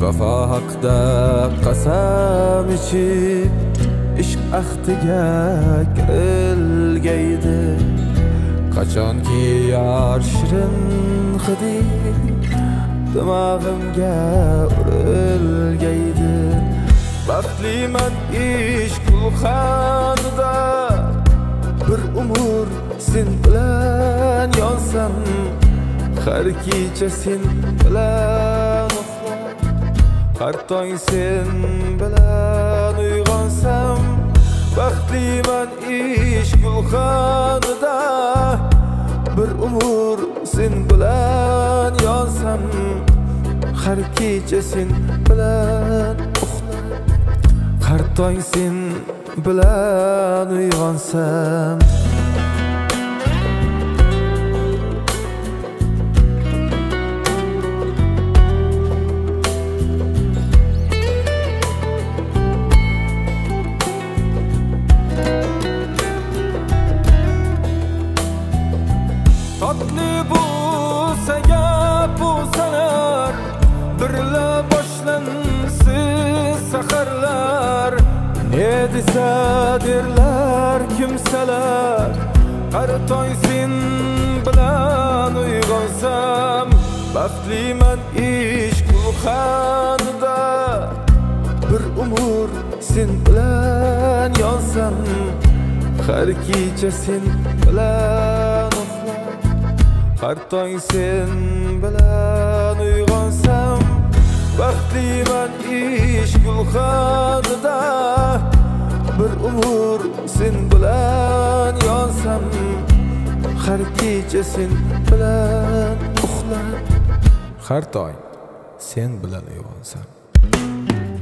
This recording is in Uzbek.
Vafo haqda qasam ichib ishq ahdiga kirilgaydi. Qachonki yor shirin hidi dimog'imga urilgaydi. Baxtliman ishq gulxanida bir umr sen bilan yonsam, har kecha sen bilan uxlab, har tong sen bilan uyg'onsam. Baxtliman ishq gulxanida bir umr sen bilan yonsam, har kecha sen bilan uxlab, har tong sen bilan uyg'onsam. Tatlı bo'lsa gap bo'lsalar, birla boshlansiz saharlar. Ne desa derlar kimsalar, har tong sen bilan uyg'onsam. Baxtliman ishq gulxanida bir umr sen bilan yonsam, har kecha sen bilan uxlab, har tong sen bilan uyg'onsam. Baxtliman ishq gulxanida bir umr sen bilan yonsam, har kecha sen bilan uxlab, har tong sen bilan uyg'onsam.